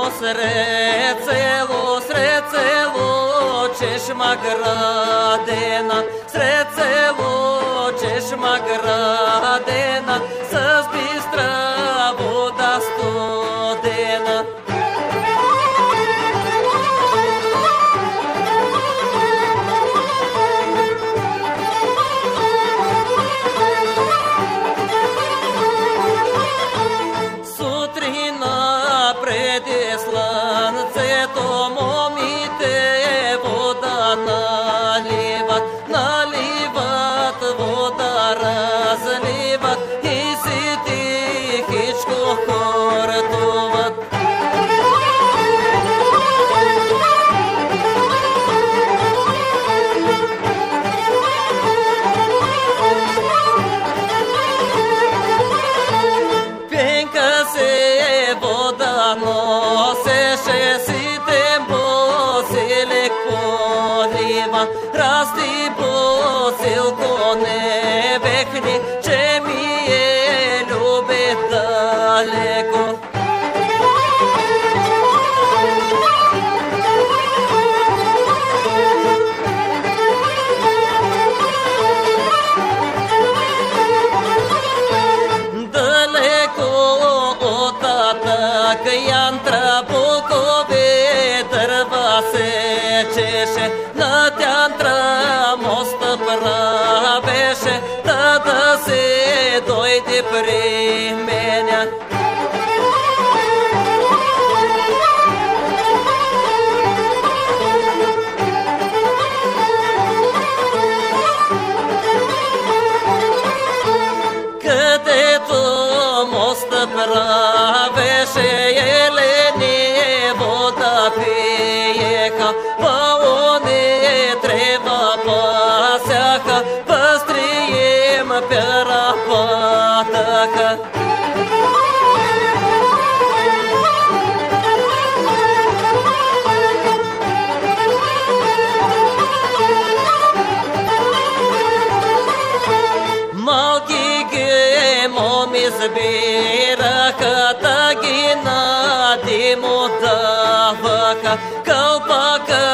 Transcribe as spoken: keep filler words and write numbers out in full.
Сред село, сред село, чешма градена, сред село, чешма градена, с бистра вода студена. Сутрина преди слънцето момите вода наливат, наливат вода разливат и си тихичко хортуват. Пенка се вода носеше, сите босилек полива, расти босилко не вехни, че ми е любе далеко. Янтра булкове дърва се чеше, на тянтра моста правеше, да да се дойде при меня. Където моста правеше, елени вода пиеха, паони трева пасяха, пастрием пера патаха. Малки ги моми збираха, да ги на димо даваха, кълпака